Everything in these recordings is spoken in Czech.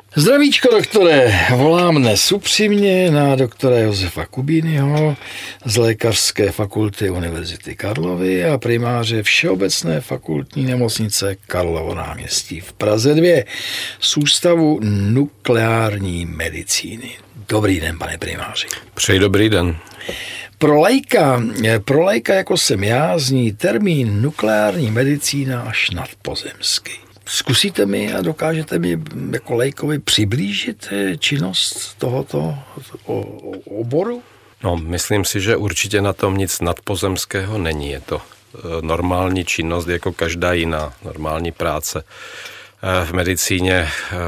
Zdravíčko, doktore, volám dnes upřímně na doktora Josefa Kubínyho z Lékařské fakulty Univerzity Karlovy a primáře Všeobecné fakultní nemocnice Karlovo náměstí v Praze 2 z Ústavu nukleární medicíny. Dobrý den, pane primáři. Přeji dobrý den. Pro laika jako jsem já zní termín nukleární medicína až nadpozemsky. Zkusíte mi a dokážete mi jako laikovi přiblížit činnost tohoto oboru? No, myslím si, že určitě na tom nic nadpozemského není. Je to normální činnost jako každá jiná normální práce. V medicíně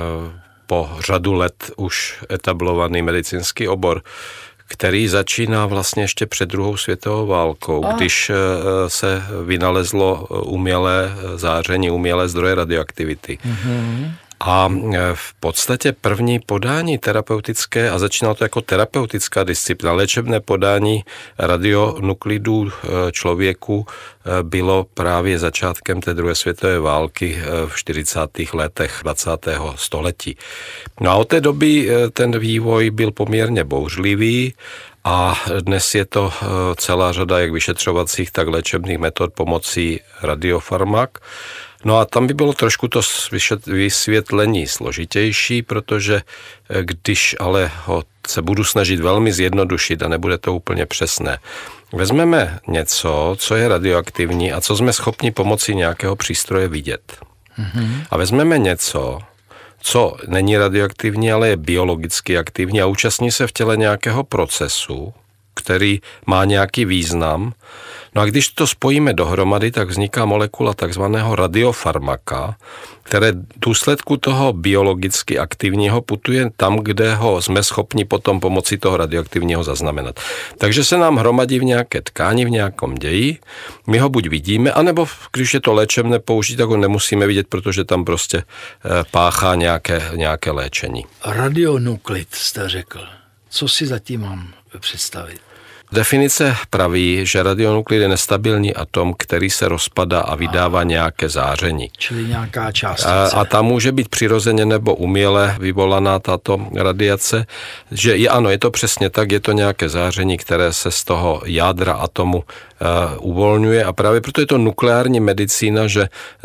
po řadu let už etablovaný medicínský obor, který začíná vlastně ještě před druhou světovou válkou, když se vynalezlo umělé záření, umělé zdroje radioaktivity. Mm-hmm. A v podstatě první podání terapeutické, a začínalo to jako terapeutická disciplína, léčebné podání radionuklidů člověku bylo právě začátkem té druhé světové války v 40. letech 20. století. No a od té doby ten vývoj byl poměrně bouřlivý a dnes je to celá řada jak vyšetřovacích, tak léčebných metod pomocí radiofarmak. No a tam by bylo trošku to vysvětlení složitější, protože když ale ho se budu snažit velmi zjednodušit a nebude to úplně přesné. Vezmeme něco, co je radioaktivní a co jsme schopni pomocí nějakého přístroje vidět. Mm-hmm. A vezmeme něco, co není radioaktivní, ale je biologicky aktivní a účastní se v těle nějakého procesu, který má nějaký význam. No a když to spojíme dohromady, tak vzniká molekula takzvaného radiofarmaka, které v důsledku toho biologicky aktivního putuje tam, kde ho jsme schopni potom pomocí toho radioaktivního zaznamenat. Takže se nám hromadí v nějaké tkáni, v nějakom ději, my ho buď vidíme, anebo když je to léčebné použít, tak ho nemusíme vidět, protože tam prostě páchá nějaké léčení. Radionuklid jste řekl. Co si zatím mám představit? Definice praví, že radionuklid je nestabilní atom, který se rozpadá a vydává nějaké záření. Čili nějaká částice. A ta může být přirozeně nebo uměle vyvolaná tato radiace. Že ano, je to přesně tak, je to nějaké záření, které se z toho jádra atomu uvolňuje a právě proto je to nukleární medicína, že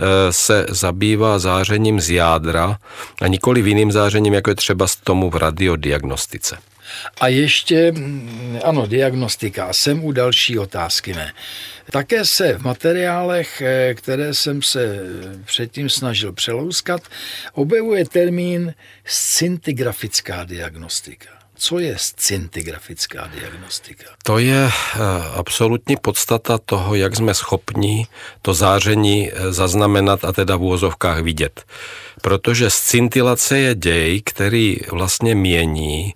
se zabývá zářením z jádra a nikoli jiným zářením, jako je třeba tomu v radiodiagnostice. A ještě, ano, diagnostika. Jsem u další otázky, ne. Také se v materiálech, které jsem se předtím snažil přelouskat, objevuje termín scintigrafická diagnostika. Co je scintigrafická diagnostika? To je absolutní podstata toho, jak jsme schopni to záření zaznamenat a teda v úvozovkách vidět. Protože scintilace je děj, který vlastně mění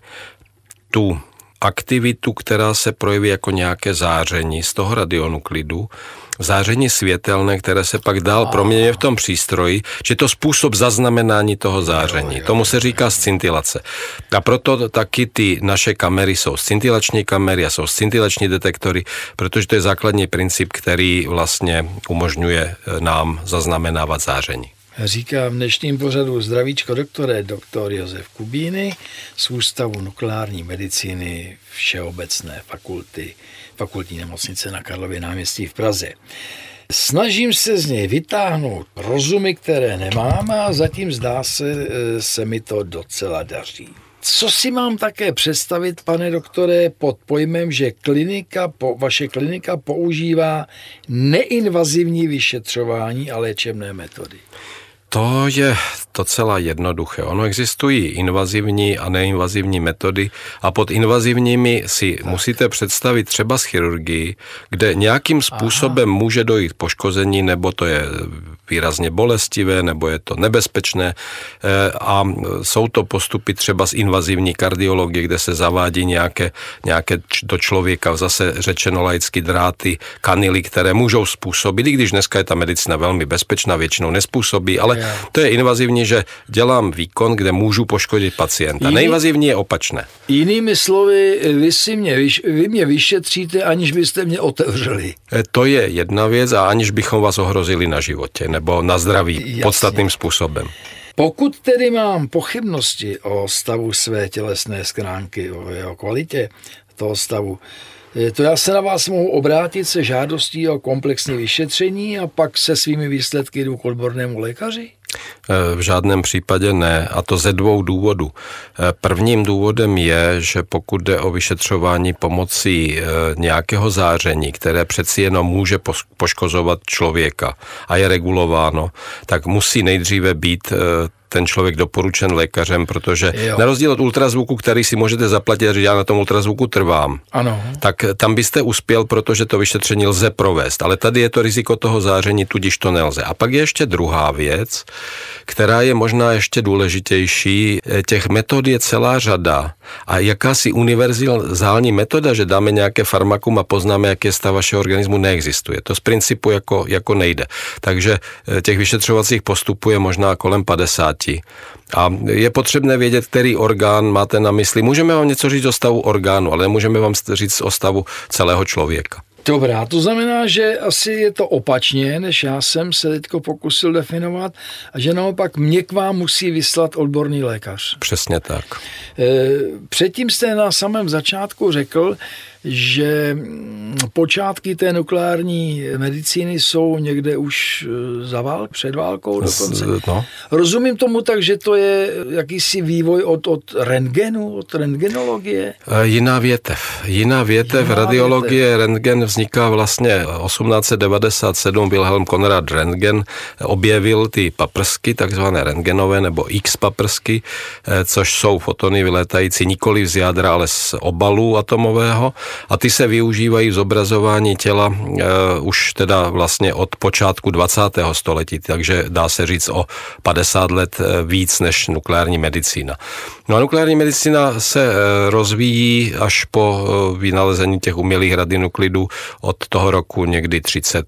tu aktivitu, která se projeví jako nějaké záření z toho radionuklidu, záření světelné, které se pak dál proměňuje v tom přístroji, že to způsob zaznamenání toho záření. Tomu se říká scintilace. A proto taky ty naše kamery jsou scintilační kamery a jsou scintilační detektory, protože to je základní princip, který vlastně umožňuje nám zaznamenávat záření. Říká v dnešním pořadu Zdravíčko, doktore, doktor Josef Kubíny z Ústavu nukleární medicíny Všeobecné fakultní nemocnice na Karlově náměstí v Praze. Snažím se z něj vytáhnout rozumy, které nemám a zatím zdá se mi to docela daří. Co si mám také představit, pane doktore, pod pojmem, že vaše klinika používá neinvazivní vyšetřování a léčebné metody? To je docela jednoduché. Ono existují invazivní a neinvazivní metody a pod invazivními si musíte představit třeba z chirurgii, kde nějakým způsobem může dojít poškození, nebo to je výrazně bolestivé, nebo je to nebezpečné a jsou to postupy třeba z invazivní kardiologie, kde se zavádí nějaké do člověka, zase řečeno laicky, dráty, kanily, které můžou způsobit, i když dneska je ta medicína velmi bezpečná, většinou nespůsobí, ale to je invazivní, že dělám výkon, kde můžu poškodit pacienta. Neinvazivní je opačné. Jinými slovy, vy mě vyšetříte, aniž byste mě otevřeli. To je jedna věc a aniž bychom vás ohrozili na životě nebo na zdraví podstatným způsobem. Pokud tedy mám pochybnosti o stavu své tělesné schránky, o jeho kvalitě toho stavu, to já se na vás mohu obrátit se žádostí o komplexní vyšetření a pak se svými výsledky jdu k odbornému lékaři? V žádném případě ne, a to ze 2 důvodů. Prvním důvodem je, že pokud jde o vyšetřování pomocí nějakého záření, které přeci jenom může poškozovat člověka a je regulováno, tak musí nejdříve být ten člověk doporučen lékařem, protože na rozdíl od ultrazvuku, který si můžete zaplatit, že já na tom ultrazvuku trvám, ano, tak tam byste uspěl, protože to vyšetření lze provést. Ale tady je to riziko toho záření, tudíž to nelze. A pak je ještě druhá věc, která je možná ještě důležitější. Těch metod je celá řada a jakási univerzální metoda, že dáme nějaké farmakum a poznáme, jaký je stav vašeho organismu, neexistuje. To z principu jako nejde. Takže těch vyšetřovacích postupů je možná kolem 50. A je potřebné vědět, který orgán máte na mysli. Můžeme vám něco říct o stavu orgánu, ale nemůžeme vám říct o stavu celého člověka. Dobrá, to znamená, že asi je to opačně, než já jsem se teďko pokusil definovat, a že naopak mě k vám musí vyslat odborný lékař. Přesně tak. Předtím jste na samém začátku řekl, že počátky té nukleární medicíny jsou někde už před válkou dokonce. No. Rozumím tomu tak, že to je jakýsi vývoj od rentgenu, od rentgenologie? Jiná větev radiologie, rentgen vzniká vlastně 1897, Wilhelm Conrad Röntgen objevil ty paprsky, takzvané rentgenové nebo X-paprsky, což jsou fotony vylétající nikoli z jádra, ale z obalu atomového. A ty se využívají v zobrazování těla už teda vlastně od počátku 20. století, takže dá se říct o 50 let víc než nukleární medicína. No a nukleární medicína se rozvíjí až po vynalezení těch umělých radionuklidů od toho roku někdy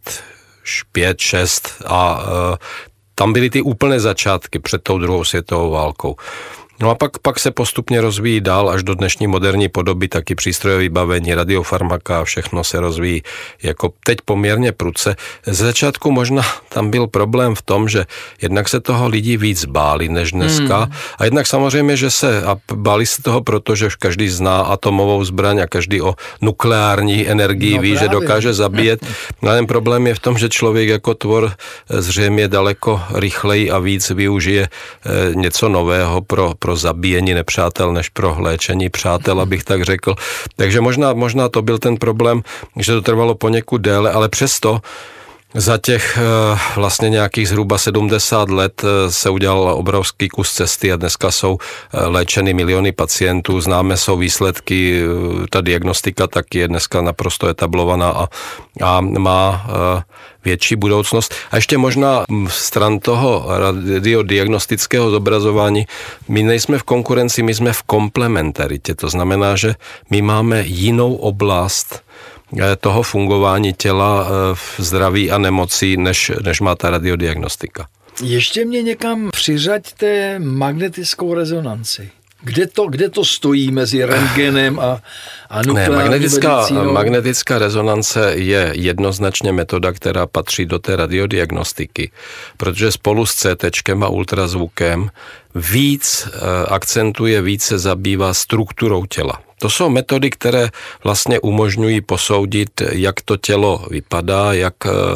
35-6 a tam byly ty úplné začátky před tou druhou světovou válkou. No a pak se postupně rozvíjí dál až do dnešní moderní podoby, taky přístrojové vybavení, radiofarmaka a všechno se rozvíjí jako teď poměrně prudce. Ze začátku možná tam byl problém v tom, že jednak se toho lidi víc báli než dneska a jednak samozřejmě, že báli se toho, protože každý zná atomovou zbraň a každý o nukleární energii ví, že dokáže zabíjet. Ale ten problém je v tom, že člověk jako tvor zřejmě daleko rychleji a víc využije něco nového pro zabíjení nepřátel, než pro léčení přátel, abych tak řekl. Takže možná to byl ten problém, že to trvalo poněkud déle, ale přesto za těch vlastně nějakých zhruba 70 let se udělal obrovský kus cesty a dneska jsou léčeny miliony pacientů, známe jsou výsledky, ta diagnostika taky je dneska naprosto etablovaná a má větší budoucnost. A ještě možná stran toho radiodiagnostického zobrazování, my nejsme v konkurenci, my jsme v komplementaritě. To znamená, že my máme jinou oblast toho fungování těla v zdraví a nemocí, než má ta radiodiagnostika. Ještě mě někam přiřaďte magnetickou rezonanci. Kde to stojí mezi rentgenem a nukleární medicínou? Magnetická rezonance je jednoznačně metoda, která patří do té radiodiagnostiky, protože spolu s CTčkem a ultrazvukem víc akcentuje, víc se zabývá strukturou těla. To jsou metody, které vlastně umožňují posoudit, jak to tělo vypadá, jak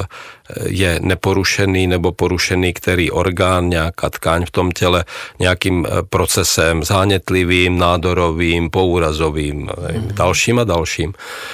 je neporušený nebo porušený který orgán, nějaká tkáň v tom těle nějakým procesem zánětlivým, nádorovým, poúrazovým, dalším a dalším.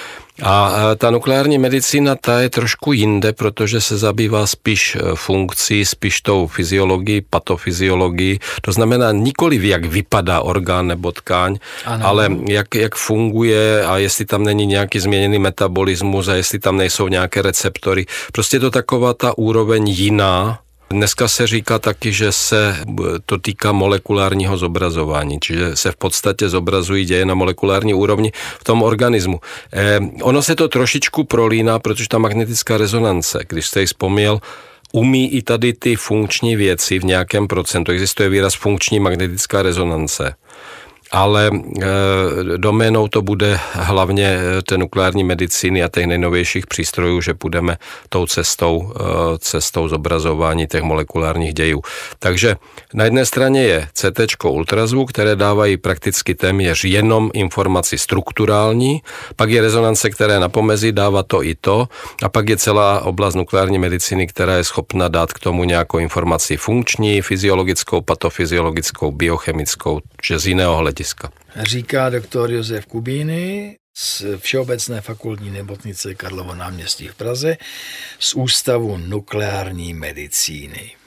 A ta nukleární medicína, ta je trošku jinde, protože se zabývá spíš funkcí, spíš tou fyziologií, patofyziologií. To znamená nikoliv, jak vypadá orgán nebo tkáň, ano, ale jak funguje a jestli tam není nějaký změněný metabolismus a jestli tam nejsou nějaké receptory. Prostě je to taková ta úroveň jiná. Dneska se říká taky, že se to týká molekulárního zobrazování, čiže se v podstatě zobrazují děje na molekulární úrovni v tom organismu. Ono se to trošičku prolíná, protože ta magnetická rezonance, když jste ji vzpomněl, umí i tady ty funkční věci v nějakém procentu. Existuje výraz funkční magnetická rezonance. ale doménou to bude hlavně té nukleární medicíny a těch nejnovějších přístrojů, že půjdeme tou cestou zobrazování těch molekulárních dějů. Takže na jedné straně je CT ultrazvuk, které dávají prakticky téměř jenom informaci strukturální, pak je rezonance, které na pomezí dává to i to, a pak je celá oblast nukleární medicíny, která je schopna dát k tomu nějakou informaci funkční, fyziologickou, patofyziologickou, biochemickou, že z jiného hlediska. Říká doktor Josef Kubíny z Všeobecné fakultní nemocnice Karlovo náměstí v Praze z Ústavu nukleární medicíny.